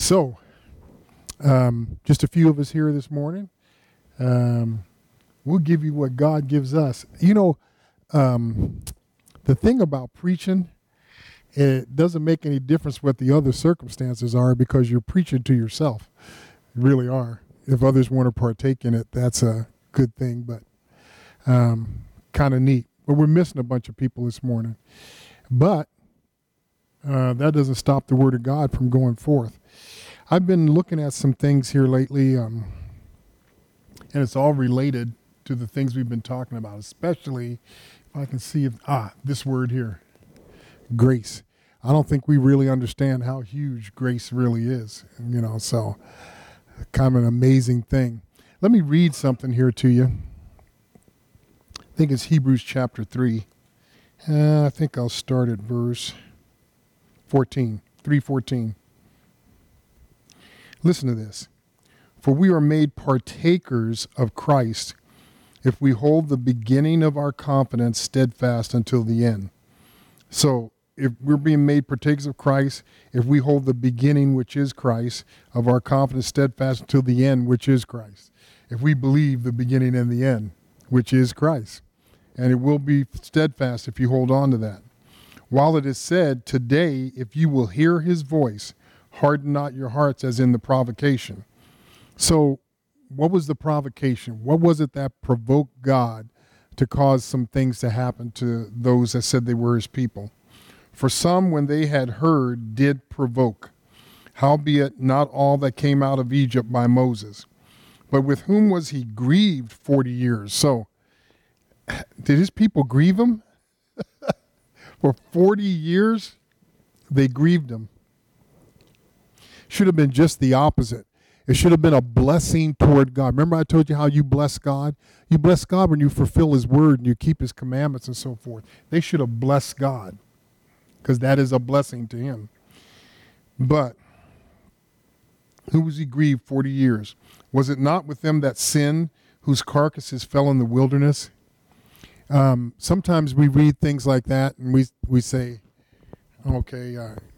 So, just a few of us here this morning. We'll give you what God gives us. You know, the thing about preaching, it doesn't make any difference what the other circumstances are because you're preaching to yourself. You really are. If others want to partake in it, that's a good thing, but kind of neat. But we're missing a bunch of people this morning. But that doesn't stop the Word of God from going forth. I've been looking at some things here lately, and it's all related to the things we've been talking about, especially if I can see this word here, grace. I don't think we really understand how huge grace really is, so kind of an amazing thing. Let me read something here to you. I think it's Hebrews chapter 3. I think I'll start at verse 14, 3:14. Listen to this. For we are made partakers of Christ if we hold the beginning of our confidence steadfast until the end. So if we're being made partakers of Christ, if we hold the beginning, which is Christ, of our confidence steadfast until the end, which is Christ. If we believe the beginning and the end, which is Christ. And it will be steadfast if you hold on to that. While it is said, today, if you will hear his voice, harden not your hearts as in the provocation. So what was the provocation? What was it that provoked God to cause some things to happen to those that said they were his people? For some, when they had heard, did provoke. Howbeit not all that came out of Egypt by Moses. But with whom was he grieved 40 years? So did his people grieve him? For 40 years, they grieved him. Should have been just the opposite. It should have been a blessing toward God. Remember I told you how you bless God? You bless God when you fulfill his word and you keep his commandments and so forth. They should have blessed God because that is a blessing to him. But who was he grieved 40 years? Was it not with them that sinned, whose carcasses fell in the wilderness? Sometimes we read things like that and we say, okay,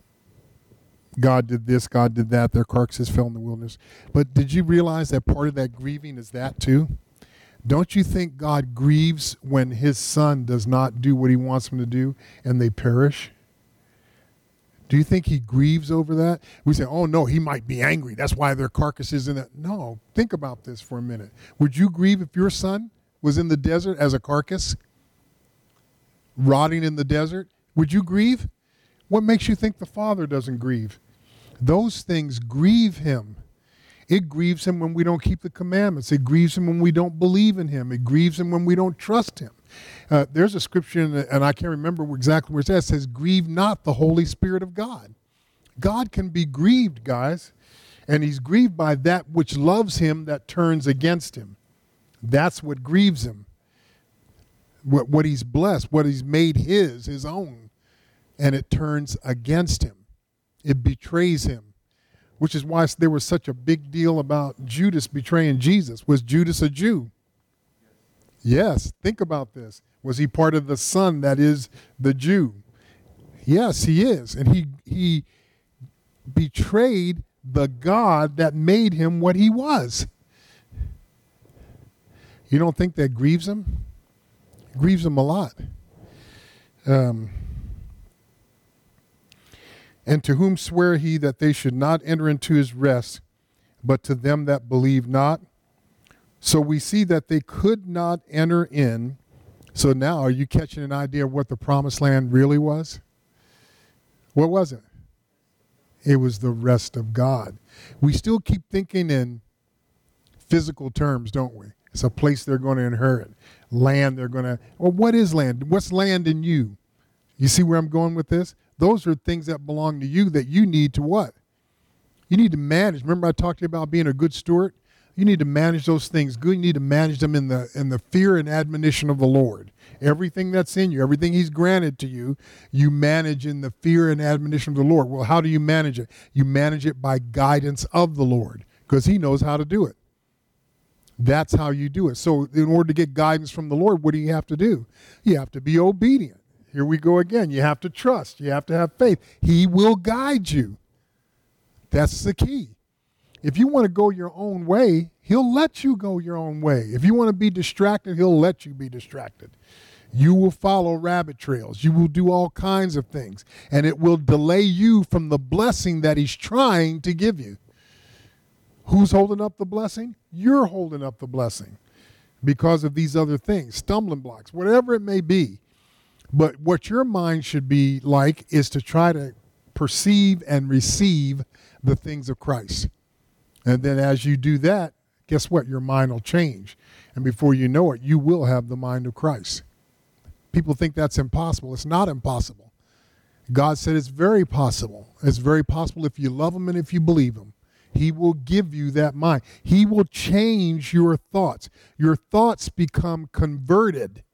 God did this, God did that, their carcasses fell in the wilderness. But did you realize that part of that grieving is that too? Don't you think God grieves when his son does not do what he wants him to do and they perish? Do you think he grieves over that? We say, oh no, he might be angry. That's why their carcasses in it. No, think about this for a minute. Would you grieve if your son was in the desert as a carcass, rotting in the desert? Would you grieve? What makes you think the Father doesn't grieve? Those things grieve him. It grieves him when we don't keep the commandments. It grieves him when we don't believe in him. It grieves him when we don't trust him. There's a scripture, and I can't remember exactly where it says, grieve not the Holy Spirit of God. God can be grieved, guys, and he's grieved by that which loves him that turns against him. That's what grieves him. What he's blessed, what he's made his own. And it turns against him. It betrays him, which is why there was such a big deal about Judas betraying Jesus. Was Judas a Jew? Yes. Think about this. Was he part of the son that is the Jew? Yes, he is. And he betrayed the God that made him what he was. You don't think that grieves him? It grieves him a lot. And to whom sware he that they should not enter into his rest, but to them that believe not? So we see that they could not enter in. So now are you catching an idea of what the promised land really was? What was it? It was the rest of God. We still keep thinking in physical terms, don't we? It's a place they're going to inherit. Land they're going to, well, what is land? What's land in you? You see where I'm going with this? Those are things that belong to you that you need to what? You need to manage. Remember I talked to you about being a good steward? You need to manage those things good. You need to manage them in the fear and admonition of the Lord. Everything that's in you, everything he's granted to you, you manage in the fear and admonition of the Lord. Well, how do you manage it? You manage it by guidance of the Lord because he knows how to do it. That's how you do it. So in order to get guidance from the Lord, what do you have to do? You have to be obedient. Here we go again. You have to trust. You have to have faith. He will guide you. That's the key. If you want to go your own way, he'll let you go your own way. If you want to be distracted, he'll let you be distracted. You will follow rabbit trails. You will do all kinds of things, and it will delay you from the blessing that he's trying to give you. Who's holding up the blessing? You're holding up the blessing because of these other things, stumbling blocks, whatever it may be. But what your mind should be like is to try to perceive and receive the things of Christ. And then as you do that, guess what? Your mind will change. And before you know it, you will have the mind of Christ. People think that's impossible. It's not impossible. God said it's very possible. It's very possible if you love him and if you believe him. He will give you that mind. He will change your thoughts. Your thoughts become converted,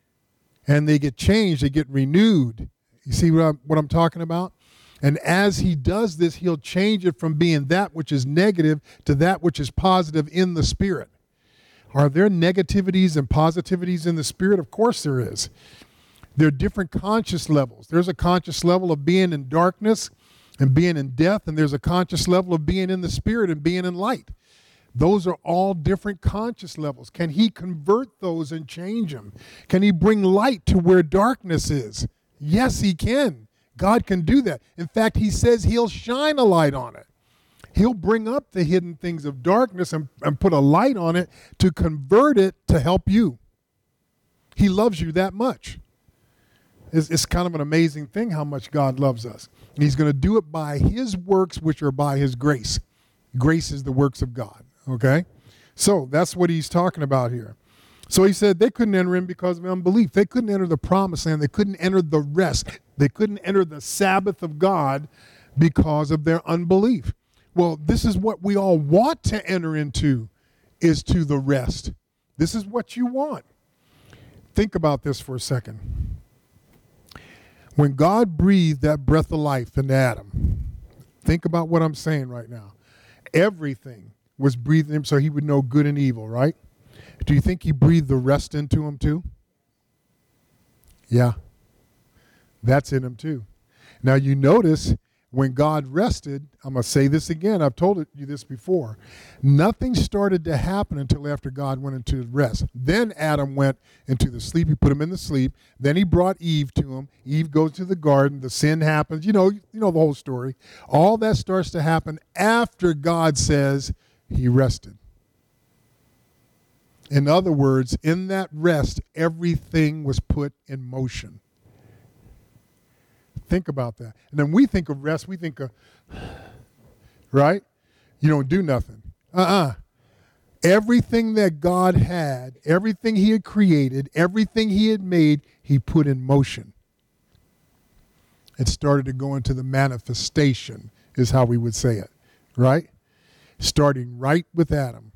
and they get changed. They get renewed. You see what I'm talking about? And as he does this, he'll change it from being that which is negative to that which is positive in the Spirit. Are there negativities and positivities in the Spirit? Of course there is. There are different conscious levels. There's a conscious level of being in darkness and being in death, and there's a conscious level of being in the Spirit and being in light. Those are all different conscious levels. Can he convert those and change them? Can he bring light to where darkness is? Yes, he can. God can do that. In fact, he says he'll shine a light on it. He'll bring up the hidden things of darkness and put a light on it to convert it to help you. He loves you that much. It's kind of an amazing thing how much God loves us. And he's going to do it by his works, which are by his grace. Grace is the works of God, okay? So that's what he's talking about here. So he said they couldn't enter in because of unbelief. They couldn't enter the promised land. They couldn't enter the rest. They couldn't enter the Sabbath of God because of their unbelief. Well, this is what we all want to enter into, is to the rest. This is what you want. Think about this for a second. When God breathed that breath of life into Adam, think about what I'm saying right now. Everything was breathed in him so he would know good and evil, right? Do you think he breathed the rest into him too? Yeah. That's in him too. Now you notice when God rested, I'm going to say this again, I've told you this before, nothing started to happen until after God went into rest. Then Adam went into the sleep, he put him in the sleep, then he brought Eve to him, Eve goes to the garden, the sin happens, you know the whole story. All that starts to happen after God says he rested. In other words, in that rest, everything was put in motion. Think about that. And then we think of rest, we think of, right? You don't do nothing. Everything that God had, everything he had created, everything he had made, he put in motion. It started to go into the manifestation, is how we would say it, right? Starting right with Adam.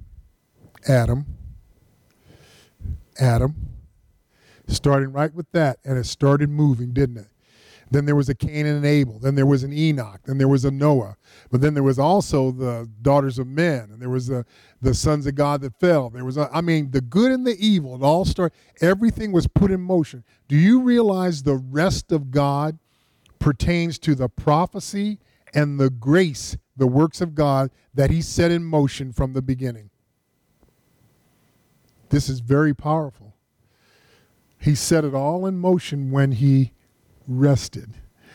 Starting right with that, and it started moving, didn't it? Then there was a Cain and an Abel. Then there was an Enoch. Then there was a Noah. But then there was also the daughters of men. And there was the sons of God that fell. There was, the good and the evil. It all started. Everything was put in motion. Do you realize the rest of God pertains to the prophecy and the grace, the works of God that he set in motion from the beginning? This is very powerful. He set it all in motion when he rested,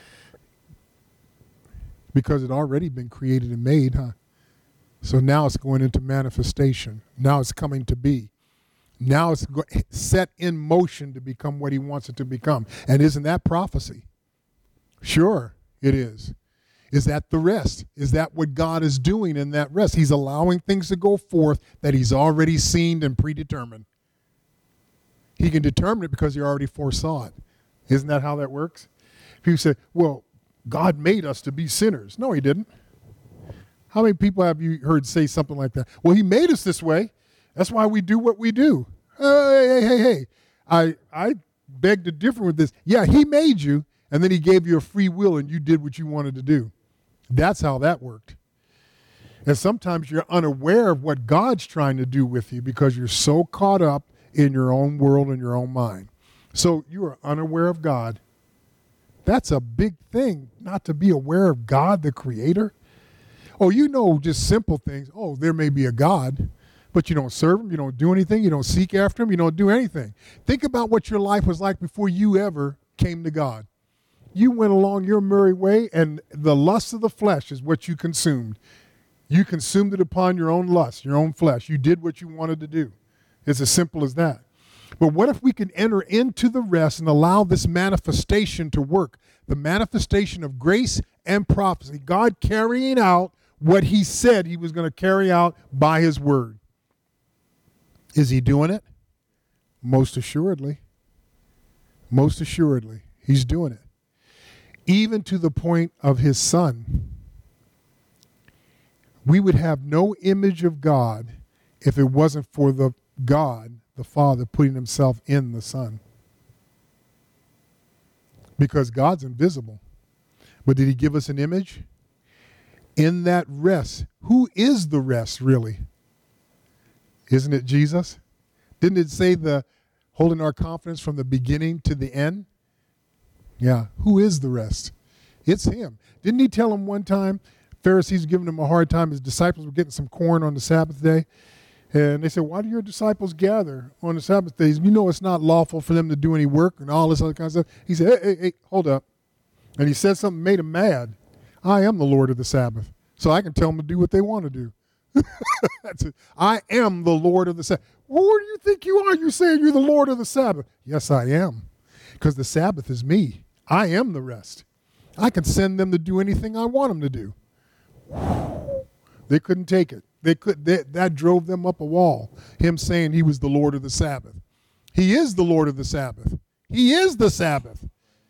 because it already been created and made, huh? So now it's going into manifestation. Now it's coming to be. Now it's set in motion to become what he wants it to become. And isn't that prophecy? Sure, it is. Is that the rest? Is that what God is doing in that rest? He's allowing things to go forth that he's already seen and predetermined. He can determine it because he already foresaw it. Isn't that how that works? People say, well, God made us to be sinners. No, he didn't. How many people have you heard say something like that? Well, he made us this way. That's why we do what we do. Hey. I beg to differ with this. Yeah, he made you, and then he gave you a free will, and you did what you wanted to do. That's how that worked. And sometimes you're unaware of what God's trying to do with you because you're so caught up in your own world and your own mind. So you are unaware of God. That's a big thing, not to be aware of God, the Creator. Oh, you know, just simple things. Oh, there may be a God, but you don't serve him. You don't do anything. You don't seek after him. You don't do anything. Think about what your life was like before you ever came to God. You went along your merry way, and the lust of the flesh is what you consumed. You consumed it upon your own lust, your own flesh. You did what you wanted to do. It's as simple as that. But what if we can enter into the rest and allow this manifestation to work? The manifestation of grace and prophecy. God carrying out what he said he was going to carry out by his word. Is he doing it? Most assuredly. Most assuredly. He's doing it. Even to the point of his son. We would have no image of God if it wasn't for the God, the Father, putting himself in the Son. Because God's invisible. But did he give us an image? In that rest. Who is the rest, really? Isn't it Jesus? Didn't it say the holding our confidence from the beginning to the end? Yeah. Who is the rest? It's him. Didn't he tell him one time, Pharisees giving him a hard time, his disciples were getting some corn on the Sabbath day. And they said, why do your disciples gather on the Sabbath days? You know it's not lawful for them to do any work and all this other kind of stuff. He said, hey, hold up. And he said something that made him mad. I am the Lord of the Sabbath. So I can tell them to do what they want to do. That's it. I am the Lord of the Sabbath. Well, who do you think you are? You're saying you're the Lord of the Sabbath. Yes, I am. Because the Sabbath is me. I am the rest. I can send them to do anything I want them to do. They couldn't take it. That drove them up a wall. Him saying he was the Lord of the Sabbath. He is the Lord of the Sabbath. He is the Sabbath.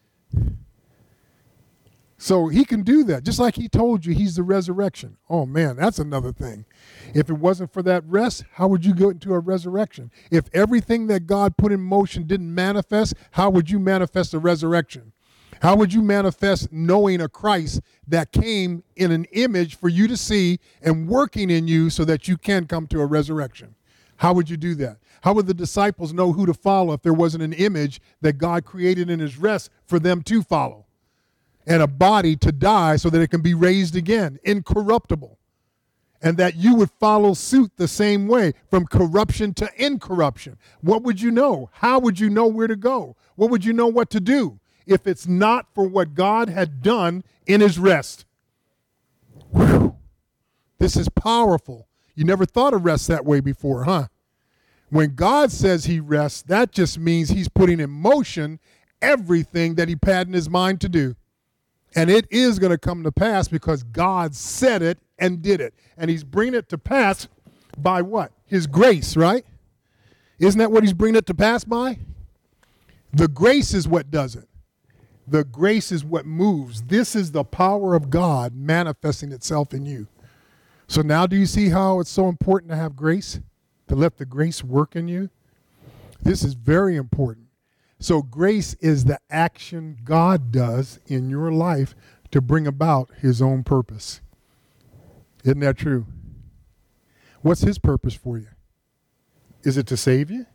So he can do that. Just like he told you he's the resurrection. Oh man, that's another thing. If it wasn't for that rest, how would you go into a resurrection? If everything that God put in motion didn't manifest, how would you manifest a resurrection? How would you manifest knowing a Christ that came in an image for you to see and working in you so that you can come to a resurrection? How would you do that? How would the disciples know who to follow if there wasn't an image that God created in his rest for them to follow? And a body to die so that it can be raised again, incorruptible. And that you would follow suit the same way, from corruption to incorruption. What would you know? How would you know where to go? What would you know what to do if it's not for what God had done in his rest? Whew. This is powerful. You never thought of rest that way before, huh? When God says he rests, that just means he's putting in motion everything that he had in his mind to do. And it is going to come to pass because God said it and did it. And he's bringing it to pass by what? His grace, right? Isn't that what he's bringing it to pass by? The grace is what does it. The grace is what moves. This is the power of God manifesting itself in you. So now do you see how it's so important to have grace? To let the grace work in you? This is very important. So grace is the action God does in your life to bring about his own purpose. Isn't that true? What's his purpose for you? Is it to save you?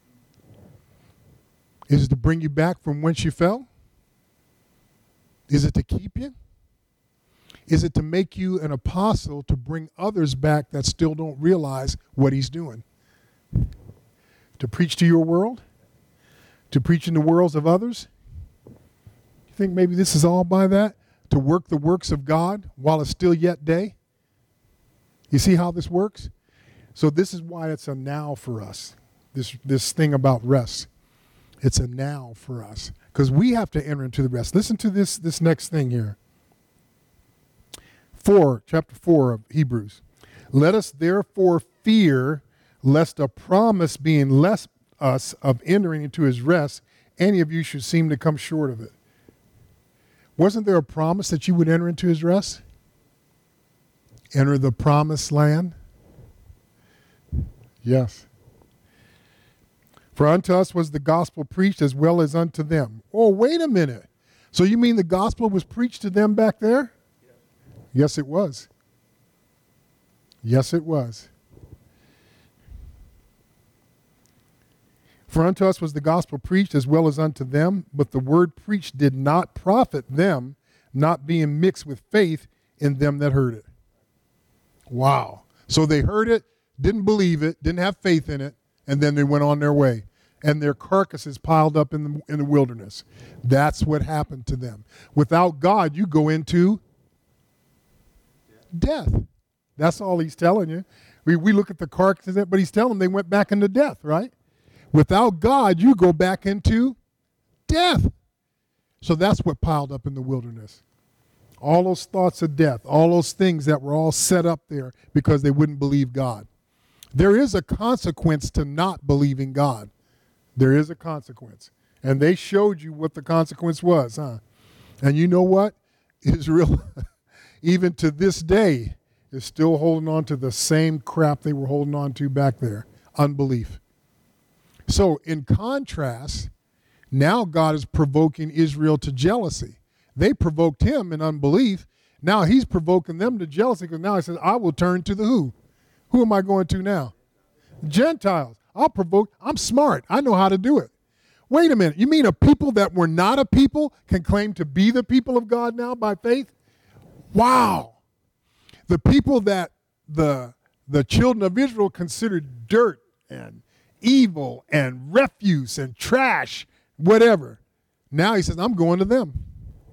Is it to bring you back from whence you fell? Is it to keep you? Is it to make you an apostle to bring others back that still don't realize what he's doing? To preach to your world? To preach in the worlds of others? You think maybe this is all by that? To work the works of God while it's still yet day? You see how this works? So this is why it's a now for us. This thing about rest. It's a now for us. Because we have to enter into the rest. Listen to this next thing here. Chapter 4 of Hebrews. Let us therefore fear lest a promise being less us of entering into his rest, any of you should seem to come short of it. Wasn't there a promise that you would enter into his rest? Enter the promised land? Yes. For unto us was the gospel preached as well as unto them. Oh, wait a minute. So you mean the gospel was preached to them back there? Yes, it was. Yes, it was. For unto us was the gospel preached as well as unto them, but the word preached did not profit them, not being mixed with faith in them that heard it. Wow. So they heard it, didn't believe it, didn't have faith in it, and then they went on their way. And their carcasses piled up in the wilderness. That's what happened to them. Without God, you go into death. That's all he's telling you. We look at the carcasses, but he's telling them they went back into death, right? Without God, you go back into death. So that's what piled up in the wilderness. All those thoughts of death, all those things that were all set up there because they wouldn't believe God. There is a consequence to not believing God. There is a consequence. And they showed you what the consequence was, huh? And you know what? Israel, even to this day, is still holding on to the same crap they were holding on to back there. Unbelief. So in contrast, now God is provoking Israel to jealousy. They provoked him in unbelief. Now he's provoking them to jealousy because now he says, I will turn to the who? Who am I going to now? Gentiles. I'm smart. I know how to do it. Wait a minute. You mean a people that were not a people can claim to be the people of God now by faith? Wow. The people that the children of Israel considered dirt and evil and refuse and trash, whatever. Now he says, I'm going to them.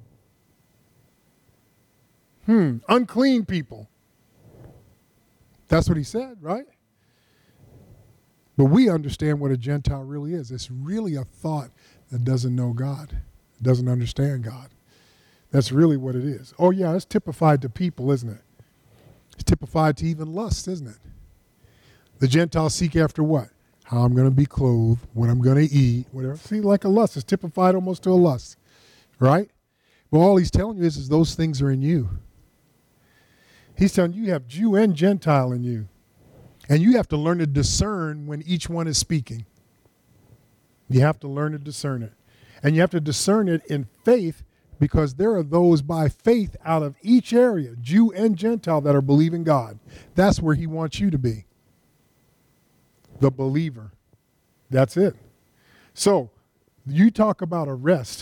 Unclean people. That's what he said, right? But we understand what a Gentile really is. It's really a thought that doesn't know God, doesn't understand God. That's really what it is. Oh, yeah, it's typified to people, isn't it? It's typified to even lust, isn't it? The Gentiles seek after what? How I'm going to be clothed, what I'm going to eat, whatever. See, like a lust. It's typified almost to a lust, right? Well, all he's telling you is those things are in you. He's telling you have Jew and Gentile in you. And you have to learn to discern when each one is speaking. You have to learn to discern it. And you have to discern it in faith because there are those by faith out of each area, Jew and Gentile, that are believing God. That's where he wants you to be. The believer. That's it. So, you talk about a rest.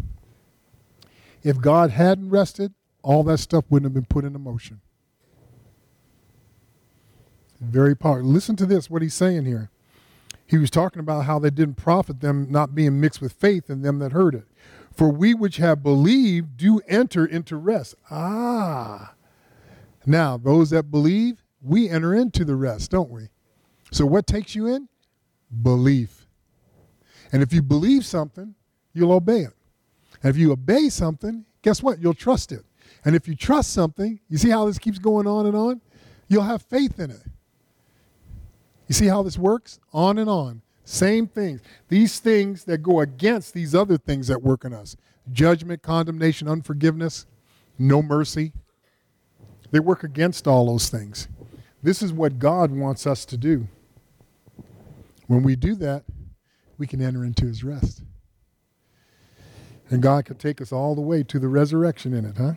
If God hadn't rested, all that stuff wouldn't have been put into motion. Very powerful. Listen to this, what he's saying here. He was talking about how they didn't profit them not being mixed with faith in them that heard it. For we which have believed do enter into rest. Now, those that believe, we enter into the rest, don't we? So what takes you in? Belief. And if you believe something, you'll obey it. And if you obey something, guess what? You'll trust it. And if you trust something, you see how this keeps going on and on? You'll have faith in it. You see how this works? On and on. Same things. These things that go against these other things that work in us. Judgment, condemnation, unforgiveness, no mercy. They work against all those things. This is what God wants us to do. When we do that, we can enter into his rest. And God can take us all the way to the resurrection in it, huh?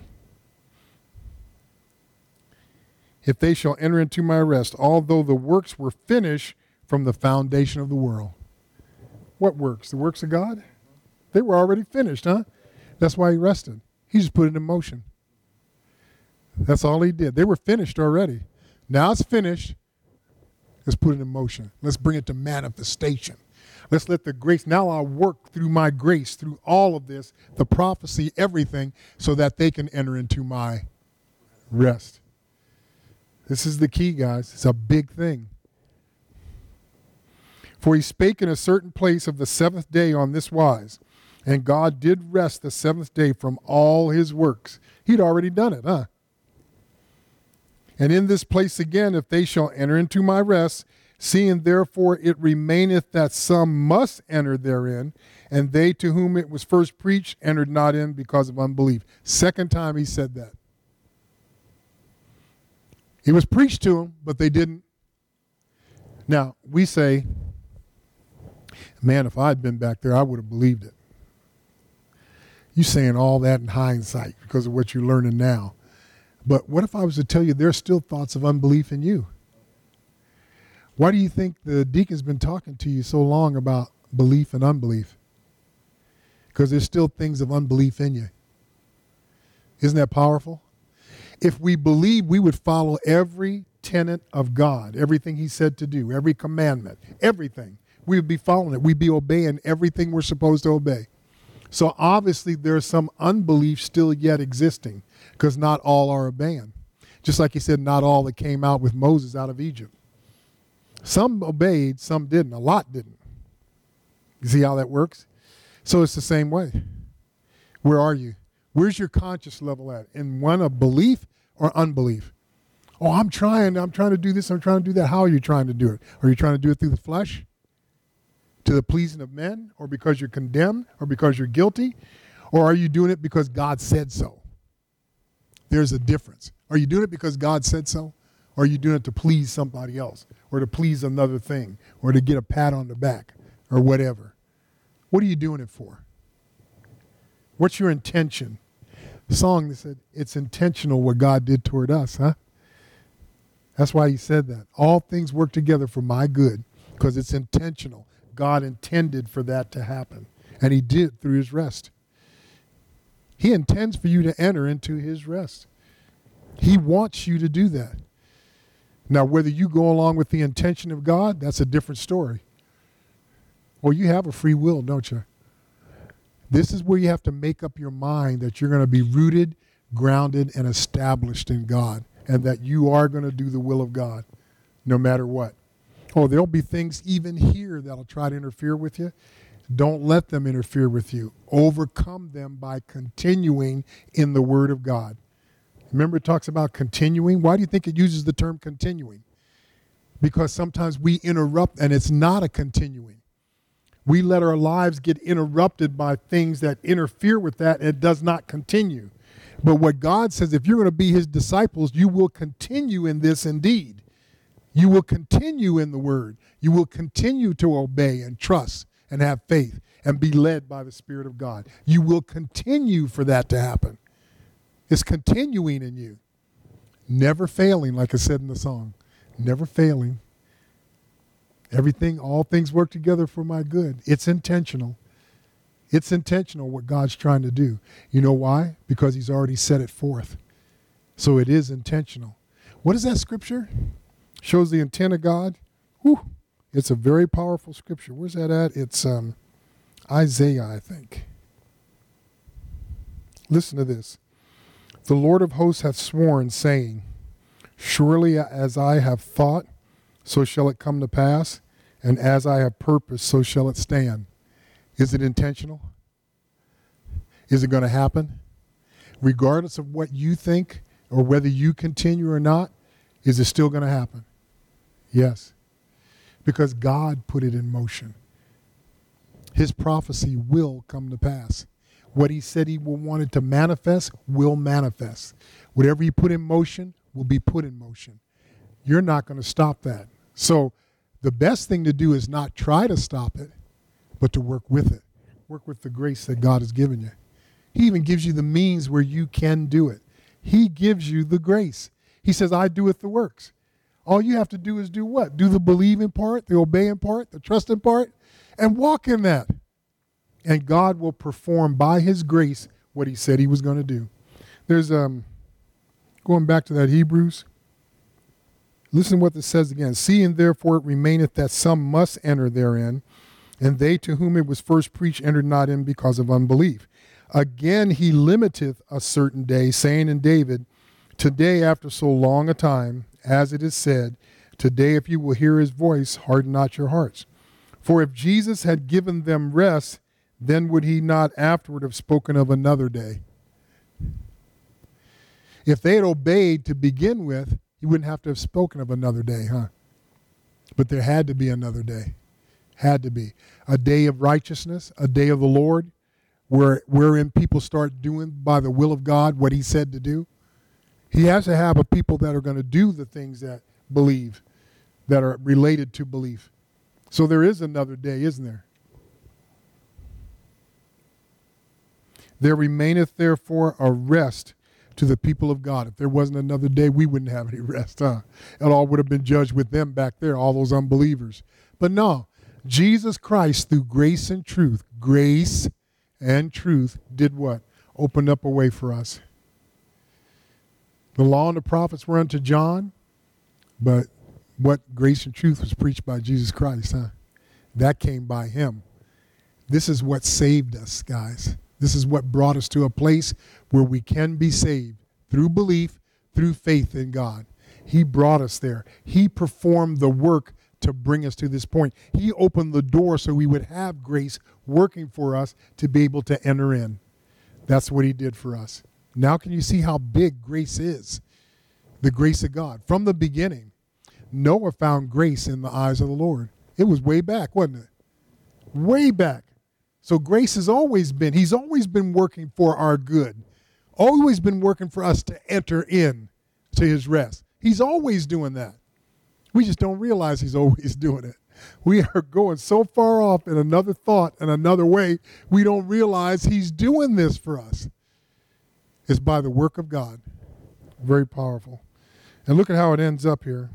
If they shall enter into my rest, although the works were finished from the foundation of the world. What works? The works of God? They were already finished, huh? That's why he rested. He just put it in motion. That's all he did. They were finished already. Now it's finished. Let's put it in motion. Let's bring it to manifestation. Let's let the grace, now I'll work through my grace, through all of this, the prophecy, everything, so that they can enter into my rest. This is the key, guys. It's a big thing. For he spake in a certain place of the seventh day on this wise, and God did rest the seventh day from all his works. He'd already done it, huh? And in this place again, if they shall enter into my rest, seeing therefore it remaineth that some must enter therein, and they to whom it was first preached entered not in because of unbelief. Second time he said that. It was preached to them, but they didn't. Now, we say, man, if I'd been back there, I would have believed it. You saying all that in hindsight because of what you're learning now. But what if I was to tell you there's still thoughts of unbelief in you? Why do you think the deacon's been talking to you so long about belief and unbelief? Because there's still things of unbelief in you. Isn't that powerful? If we believe, we would follow every tenet of God, everything he said to do, every commandment, everything. We would be following it. We'd be obeying everything we're supposed to obey. So obviously there's some unbelief still yet existing because not all are obeying. Just like he said, not all that came out with Moses out of Egypt. Some obeyed, some didn't. A lot didn't. You see how that works? So it's the same way. Where are you? Where's your conscious level at? In one of belief or unbelief? Oh, I'm trying to do this, I'm trying to do that. How are you trying to do it? Are you trying to do it through the flesh? To the pleasing of men? Or because you're condemned? Or because you're guilty? Or are you doing it because God said so? There's a difference. Are you doing it because God said so? Or are you doing it to please somebody else? Or to please another thing? Or to get a pat on the back? Or whatever? What are you doing it for? What's your intention? The song that said, it's intentional what God did toward us, huh? That's why he said that. All things work together for my good because it's intentional. God intended for that to happen. And he did through his rest. He intends for you to enter into his rest. He wants you to do that. Now, whether you go along with the intention of God, that's a different story. Well, you have a free will, don't you? This is where you have to make up your mind that you're going to be rooted, grounded, and established in God, and that you are going to do the will of God no matter what. Oh, there'll be things even here that'll try to interfere with you. Don't let them interfere with you. Overcome them by continuing in the Word of God. Remember, it talks about continuing. Why do you think it uses the term continuing? Because sometimes we interrupt, and it's not a continuing. We let our lives get interrupted by things that interfere with that, and it does not continue. But what God says, if you're going to be his disciples, you will continue in this indeed. You will continue in the Word. You will continue to obey and trust and have faith and be led by the Spirit of God. You will continue for that to happen. It's continuing in you. Never failing, like I said in the song. Never failing. Everything, all things work together for my good. It's intentional. It's intentional what God's trying to do. You know why? Because he's already set it forth. So it is intentional. What is that scripture? Shows the intent of God. Whew. It's a very powerful scripture. Where's that at? It's Isaiah, I think. Listen to this. The Lord of hosts hath sworn, saying, surely as I have thought, so shall it come to pass, and as I have purposed, so shall it stand. Is it intentional? Is it going to happen? Regardless of what you think or whether you continue or not, is it still going to happen? Yes. Because God put it in motion. His prophecy will come to pass. What he said he will want it to manifest will manifest. Whatever he put in motion will be put in motion. You're not going to stop that. So the best thing to do is not try to stop it, but to work with it. Work with the grace that God has given you. He even gives you the means where you can do it. He gives you the grace. He says, I doeth the works. All you have to do is do what? Do the believing part, the obeying part, the trusting part, and walk in that. And God will perform by his grace what he said he was going to do. There's, going back to that Hebrews, listen to what this says again. Seeing therefore it remaineth that some must enter therein, and they to whom it was first preached entered not in because of unbelief. Again he limiteth a certain day, saying in David, today after so long a time, as it is said, today if you will hear his voice, harden not your hearts. For if Jesus had given them rest, then would he not afterward have spoken of another day? If they had obeyed to begin with, he wouldn't have to have spoken of another day, huh? But there had to be another day. Had to be. A day of righteousness, a day of the Lord, wherein people start doing by the will of God what he said to do. He has to have a people that are going to do the things that believe, that are related to belief. So there is another day, isn't there? There remaineth therefore a rest to the people of God. If there wasn't another day, we wouldn't have any rest, huh? It all would have been judged with them back there, all those unbelievers. But no, Jesus Christ, through grace and truth, did what? Opened up a way for us. The law and the prophets were unto John, but what grace and truth was preached by Jesus Christ, huh? That came by him. This is what saved us, guys. This is what brought us to a place where we can be saved through belief, through faith in God. He brought us there. He performed the work to bring us to this point. He opened the door so we would have grace working for us to be able to enter in. That's what he did for us. Now can you see how big grace is? The grace of God. From the beginning, Noah found grace in the eyes of the Lord. It was way back, wasn't it? Way back. So grace has always been, he's always been working for our good. Always been working for us to enter in to his rest. He's always doing that. We just don't realize he's always doing it. We are going so far off in another thought and another way, we don't realize he's doing this for us. It's by the work of God. Very powerful. And look at how it ends up here.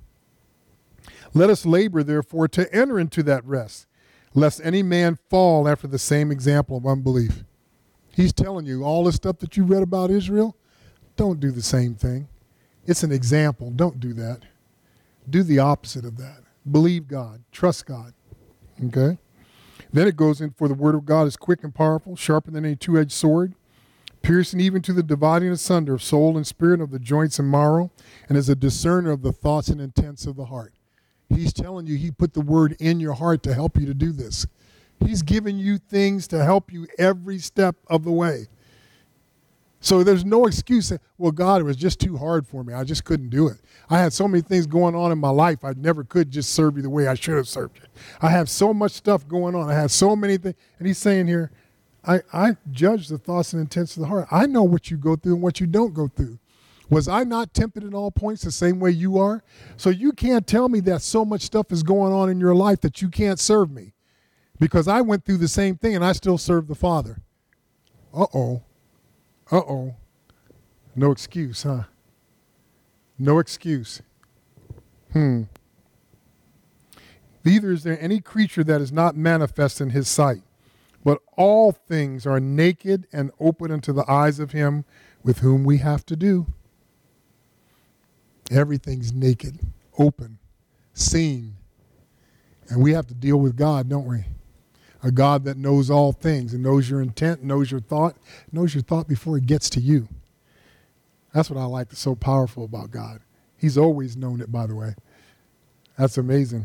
Let us labor, therefore, to enter into that rest, lest any man fall after the same example of unbelief. He's telling you all the stuff that you read about Israel, don't do the same thing. It's an example. Don't do that. Do the opposite of that. Believe God. Trust God. Okay? Then it goes in, for the word of God is quick and powerful, sharper than any two-edged sword, piercing even to the dividing asunder of soul and spirit, of the joints and marrow, and is a discerner of the thoughts and intents of the heart. He's telling you he put the word in your heart to help you to do this. He's giving you things to help you every step of the way. So there's no excuse. Well, God, it was just too hard for me. I just couldn't do it. I had so many things going on in my life. I never could just serve you the way I should have served you. I have so much stuff going on. I had so many things. And he's saying here, I judge the thoughts and intents of the heart. I know what you go through and what you don't go through. Was I not tempted in all points the same way you are? So you can't tell me that so much stuff is going on in your life that you can't serve me. Because I went through the same thing and I still serve the Father. Uh-oh. Uh-oh. No excuse, huh? No excuse. Neither is there any creature that is not manifest in his sight, but all things are naked and open unto the eyes of him with whom we have to do. Everything's naked, open, seen. And we have to deal with God, don't we? A God that knows all things and knows your intent, knows your thought before it gets to you. That's what I like that's so powerful about God. He's always known it, by the way. That's amazing.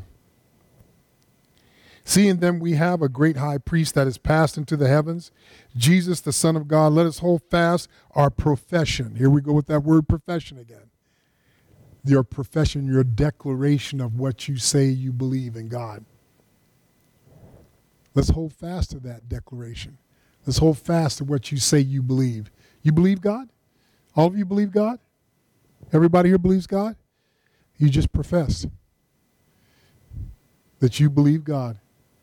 Seeing then we have a great high priest that is passed into the heavens, Jesus, the Son of God, let us hold fast our profession. Here we go with that word profession again. Your profession, your declaration of what you say you believe in God. Let's hold fast to that declaration. Let's hold fast to what you say you believe. You believe God? All of you believe God? Everybody here believes God? You just profess that you believe God.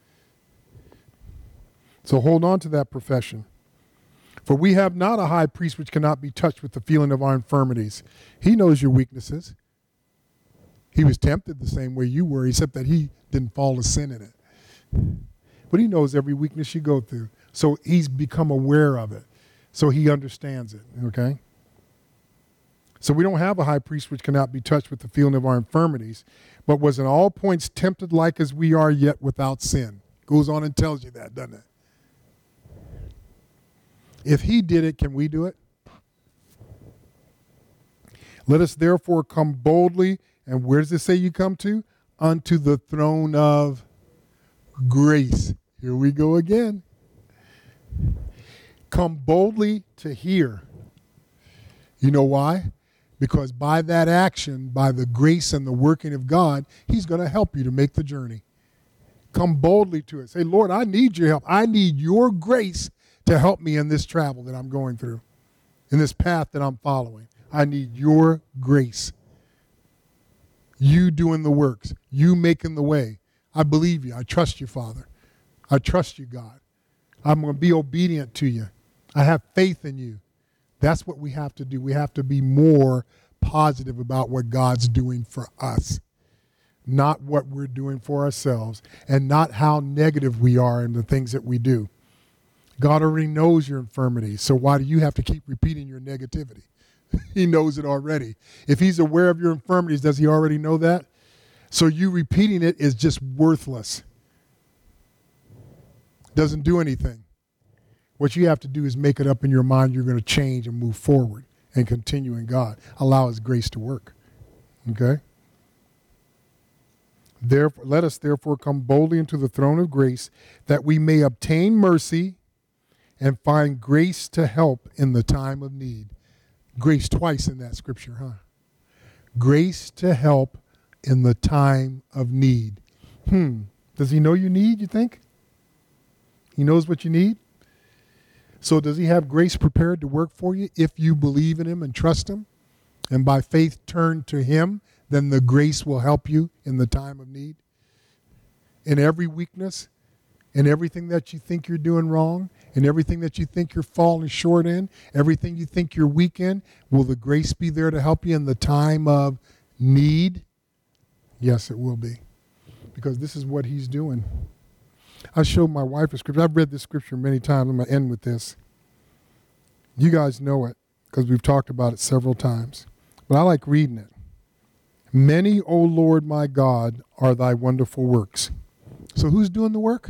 So hold on to that profession. For we have not a high priest which cannot be touched with the feeling of our infirmities. He knows your weaknesses. He was tempted the same way you were, except that he didn't fall to sin in it. But he knows every weakness you go through. So he's become aware of it. So he understands it, okay? So we don't have a high priest which cannot be touched with the feeling of our infirmities, but was in all points tempted like as we are, yet without sin. Goes on and tells you that, doesn't it? If he did it, can we do it? Let us therefore come boldly, and where does it say you come to? Unto the throne of grace. Here we go again. Come boldly to hear. You know why? Because by that action, by the grace and the working of God, he's going to help you to make the journey. Come boldly to it. Say, Lord, I need your help. I need your grace to help me in this travel that I'm going through, in this path that I'm following. I need your grace. You doing the works. You making the way. I believe you. I trust you, Father. I trust you, God. I'm going to be obedient to you. I have faith in you. That's what we have to do. We have to be more positive about what God's doing for us, not what we're doing for ourselves, and not how negative we are in the things that we do. God already knows your infirmities, so why do you have to keep repeating your negativity? He knows it already. If he's aware of your infirmities, does he already know that? So you repeating it is just worthless. Doesn't do anything. What you have to do is make it up in your mind you're going to change and move forward and continue in God. Allow his grace to work. Okay? Therefore, let us therefore come boldly into the throne of grace that we may obtain mercy and find grace to help in the time of need. Grace twice in that scripture, huh? Grace to help in the time of need. Does he know you need, you think? He knows what you need? So does he have grace prepared to work for you if you believe in him and trust him? And by faith turn to him, then the grace will help you in the time of need. In every weakness, in everything that you think you're doing wrong, in everything that you think you're falling short in, everything you think you're weak in, will the grace be there to help you in the time of need? Yes, it will be. Because this is what he's doing. I showed my wife a scripture. I've read this scripture many times. I'm going to end with this. You guys know it because we've talked about it several times. But I like reading it. Many, O Lord my God, are thy wonderful works. So who's doing the work?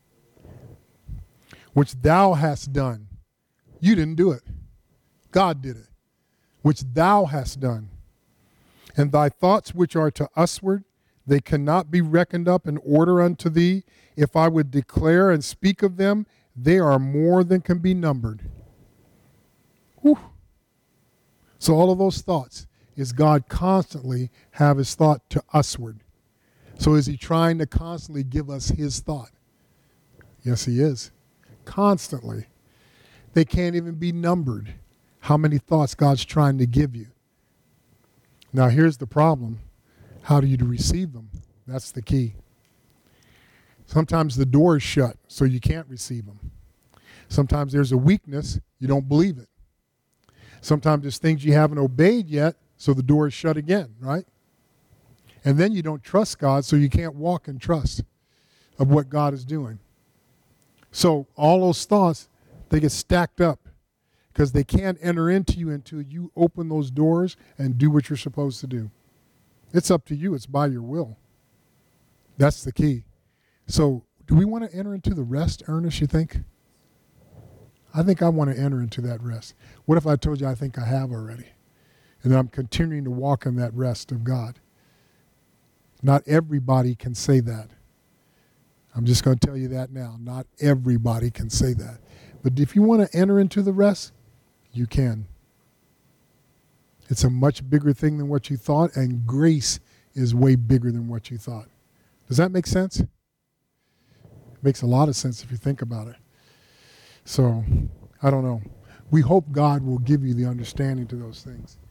Which thou hast done. You didn't do it. God did it. Which thou hast done. And thy thoughts which are to usward, they cannot be reckoned up in order unto thee. If I would declare and speak of them, they are more than can be numbered. Whew. So all of those thoughts, is God constantly have his thought to usward? So is he trying to constantly give us his thought? Yes, he is. Constantly. They can't even be numbered, how many thoughts God's trying to give you. Now here's the problem. How do you receive them? That's the key. Sometimes the door is shut, so you can't receive them. Sometimes there's a weakness, you don't believe it. Sometimes there's things you haven't obeyed yet, so the door is shut again, right? And then you don't trust God, so you can't walk in trust of what God is doing. So all those thoughts, they get stacked up because they can't enter into you until you open those doors and do what you're supposed to do. It's up to you. It's by your will. That's the key. So do we want to enter into the rest, Ernest, you think? I think I want to enter into that rest. What if I told you I think I have already? And I'm continuing to walk in that rest of God. Not everybody can say that. I'm just going to tell you that now. Not everybody can say that. But if you want to enter into the rest, you can. It's a much bigger thing than what you thought, and grace is way bigger than what you thought. Does that make sense? It makes a lot of sense if you think about it. So, I don't know. We hope God will give you the understanding to those things.